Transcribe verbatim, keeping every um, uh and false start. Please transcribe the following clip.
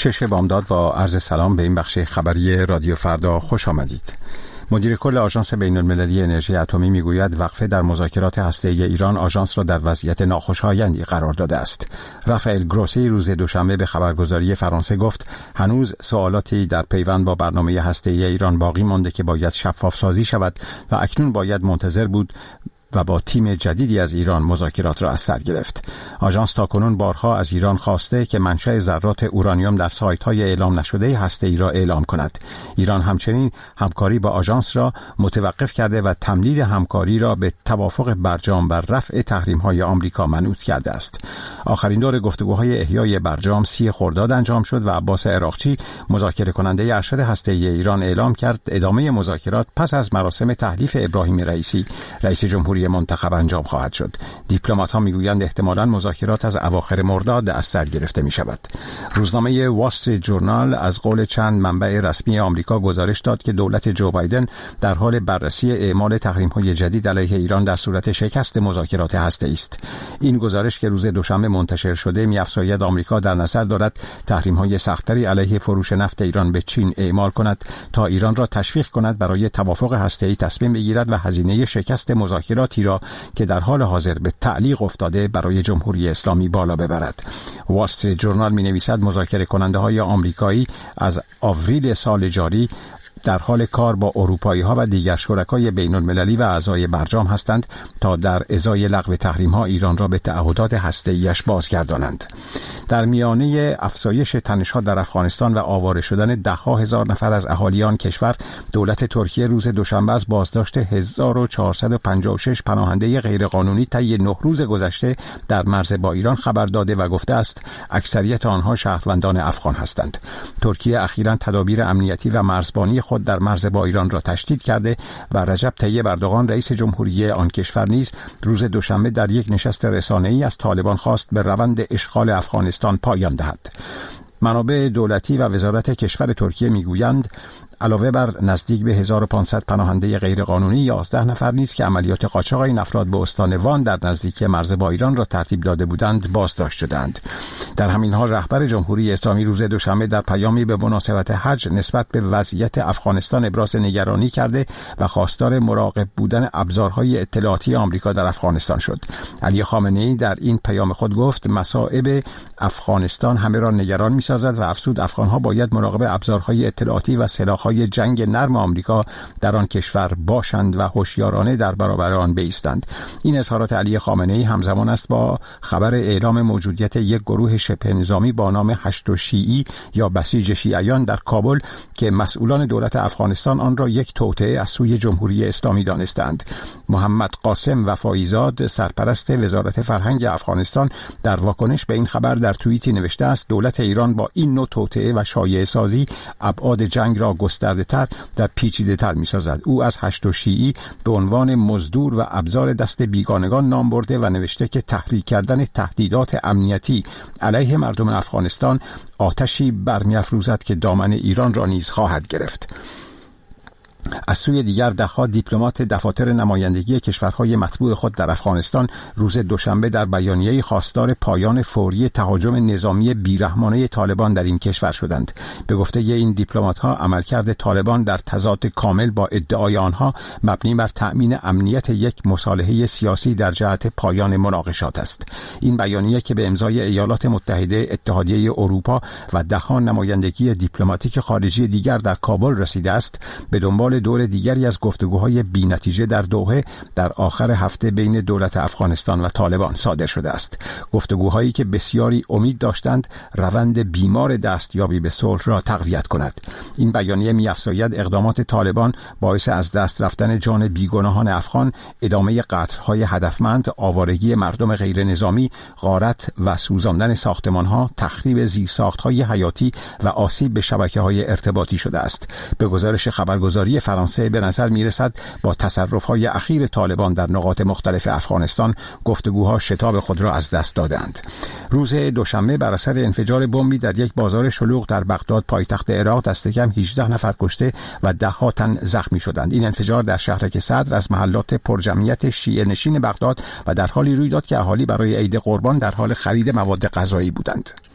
بخشش بامداد با عرض سلام به این بخش خبری رادیو فردا خوش آمدید. مدیر کل آژانس بین‌المللی انرژی اتمی میگوید وقفه در مذاکرات هسته‌ای ایران آژانس را در وضعیت ناخوشایندی قرار داده است. رافائل گروسی روز دوشنبه به خبرگزاری فرانسه گفت هنوز سوالاتی در پیوند با برنامه هسته‌ای ایران باقی مانده که باید شفاف سازی شود و اکنون باید منتظر بود و با تیم جدیدی از ایران مذاکرات را از سر گرفت. آژانس تاکنون بارها از ایران خواسته که منشأ ذرات اورانیوم در سایت‌های اعلام نشده هسته‌ای را اعلام کند. ایران همچنین همکاری با آژانس را متوقف کرده و تمدید همکاری را به توافق برجام بر رفع تحریم‌های آمریکا منوط کرده است. آخرین دور گفتگوهای احیای برجام سی خرداد انجام شد و عباس عراقچی مذاکره کننده ارشد هسته‌ای ایران اعلام کرد ادامه مذاکرات پس از مراسم تحلیف ابراهیم رئیسی رئیس جمهوری منتخب انجام خواهد شد. دیپلمات‌ها میگویند احتمالاً مذاکرات از اواخر مرداد از سر گرفته می شود. روزنامه وال استریت ژورنال از قول چند منبع رسمی آمریکا گزارش داد که دولت جو بایدن در حال بررسی اعمال تحریم‌های جدید علیه ایران در صورت شکست مذاکرات هسته‌ای است. این گزارش که روز دوشنبه منتشر شده می‌افزاید آمریکا در نظر دارد تحریم‌های سخت‌تری علیه فروش نفت ایران به چین اعمال کند تا ایران را تشویق کند برای توافق هسته‌ای تصمیم بگیرد و هزینه شکست مذاکرات را که در حال حاضر به تعلیق افتاده برای جمهوری اسلامی بالا ببرد. وال استریت ژورنال می‌نویسد مذاکره کننده های آمریکایی از آوریل سال جاری در حال کار با اروپایی‌ها و دیگر شرکای بین‌المللی و اعضای برجام هستند تا در ازای لغو تحریم‌ها ایران را به تعهدات هسته‌ایش بازگردانند. در میانه افزایش تنش‌ها در افغانستان و آواره شدن ده‌ها هزار نفر از اهالی آن کشور، دولت ترکیه روز دوشنبه از بازداشت هزار و چهارصد و پنجاه و شش پناهنده غیرقانونی طی نه روز گذشته در مرز با ایران خبر داده و گفته است اکثریت آنها شهروندان افغان هستند. ترکیه اخیراً تدابیر امنیتی و مرزبانی خود در مرز با ایران را تشدید کرده و رجب طیب اردوغان رئیس جمهوری آن کشور نیز روز دوشنبه در یک نشست رسانه‌ای از طالبان خواست به روند اشغال افغانستان پایان دهد. منابع دولتی و وزارت کشور ترکیه میگویند علاوه بر نزدیک به هزار و پانصد پناهنده غیرقانونی، یازده نفر نیز که عملیات قاچاق این افراد به استان وان در نزدیکی مرز با ایران را ترتیب داده بودند بازداشت شدند. در همین حال رهبر جمهوری اسلامی روز دوشنبه در پیامی به مناسبت حج نسبت به وضعیت افغانستان ابراز نگرانی کرده و خواستار مراقب بودن ابزارهای اطلاعاتی آمریکا در افغانستان شد. علی خامنه‌ای در این پیام خود گفت مصائب افغانستان همه را نگران می‌سازد و افزود افغان‌ها باید مراقب ابزارهای اطلاعاتی و سلاح‌های جنگ نرم آمریکا در آن کشور باشند و هوشیارانه در برابر آن بایستند. این اظهارات علی خامنه‌ای همزمان است با خبر اعلام موجودیت یک گروه شبه نظامی با نام هشت شیعی یا بسیج شیعیان در کابل که مسئولان دولت افغانستان آن را یک توطئه از سوی جمهوری اسلامی دانستند. محمد قاسم وفایی‌زاد سرپرست وزارت فرهنگ افغانستان در واکنش به این خبر در توییتی نوشته است دولت ایران با این نوع توطئه و شایعه سازی ابعاد جنگ را گسترده تر و پیچیده تر می سازد. او از هشت شیعی به عنوان مزدور و ابزار دست بیگانگان نام برده و نوشته که تحریک کردن تهدیدات امنیتی علیه مردم افغانستان آتشی برمی‌افروزد که دامن ایران را نیز خواهد گرفت. از سوی دیگر ده‌ها دیپلمات دفاتر نمایندگی کشورهای مطبوع خود در افغانستان روز دوشنبه در بیانیه‌ای خواستار پایان فوری تهاجم نظامی بیرحمانه طالبان در این کشور شدند. به گفته این دیپلمات‌ها عملکرد طالبان در تضاد کامل با ادعای آنها مبنی بر تأمین امنیت یک مصالحه سیاسی در جهت پایان مناقشات است. این بیانیه که به امضای ایالات متحده، اتحادیه اروپا و ده‌ها نمایندگی دیپلماتیک خارجی دیگر در کابل رسیده است، به دنبال دور دیگری از گفتگوهای بی‌نتیجه در دوحه در آخر هفته بین دولت افغانستان و طالبان صادر شده است. گفتگوهایی که بسیاری امید داشتند روند بیمار دستیابی به صلح را تقویت کند. این بیانیه می‌افزاید اقدامات طالبان باعث از دست رفتن جان بیگناهان افغان، ادامه قتل‌های هدفمند، آوارگی مردم غیر نظامی، غارت و سوزاندن ساختمان‌ها، تخریب زیرساخت‌های حیاتی و آسیب به شبکه‌های ارتباطی شده است. به گزارش خبرگزاری فرانسه به نظر می‌رسد با تصرف‌های اخیر طالبان در نقاط مختلف افغانستان گفتگوها شتاب خود را از دست دادند. روز دوشنبه بر اثر انفجار بمبی در یک بازار شلوغ در بغداد پایتخت عراق دست کم هجده نفر کشته و ده ها تن زخمی شدند. این انفجار در شهرک صدر از محلات پرجمعیت شیعه نشین بغداد و در حالی روی داد که اهالی برای عید قربان در حال خرید مواد غذایی بودند.